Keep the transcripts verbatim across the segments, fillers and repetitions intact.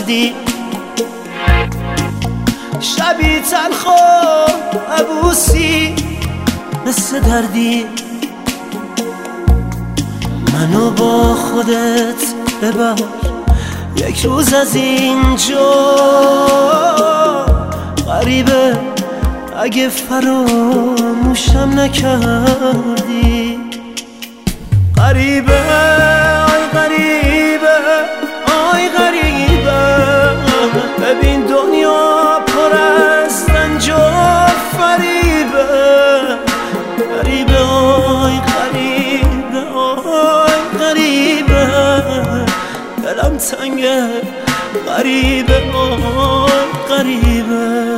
دردی، شبی تلخ و عبوسی مثل دردی. منو با خودت ببر یک روز از اینجا، غریبه اگه فراموشم نکردی. غریبه آی غریبه آی غریبه، ببین دنیا پر از رنج و فریبه. غریبه آی غریبه آی غریبه، دلم تنگه غریبه آی غریبه.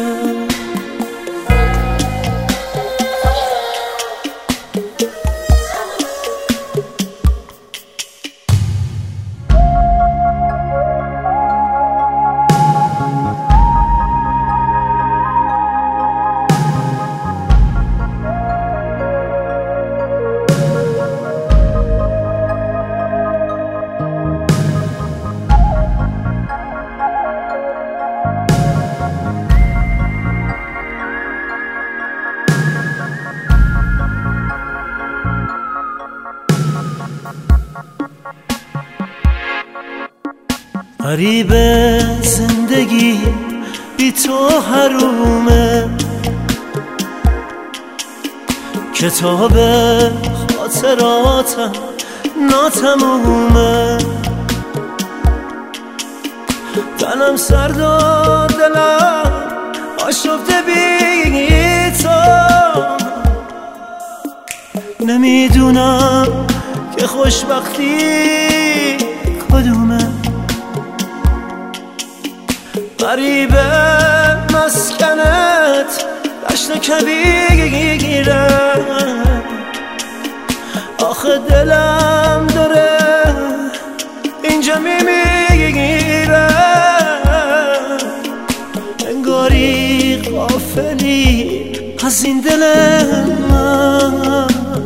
غریبه زندگی بی تو حرومه، کتاب خاطراتم ناتمومه. تنم سرد و دلم آشفته بی تو، نمیدونم که خوشبختی کدومه. غریبه مسکنت دشت کبیره، آخه دلم داره اینجا میمیره. انگاری غافلی از این دل من،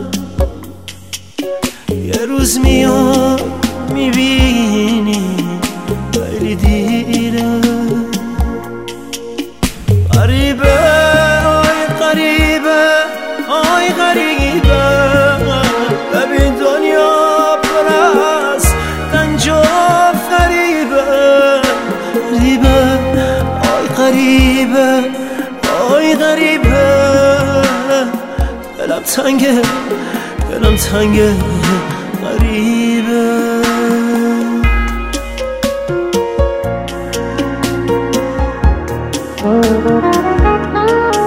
یه روز میاد میبینی خیلی دیره. غریبه آی غریبه آی غریبه، ببین دنیا پر از رنج و فریبه. غریبه آی غریبه آی غریبه، دلم تنگه دلم تنگه غریبه. Oh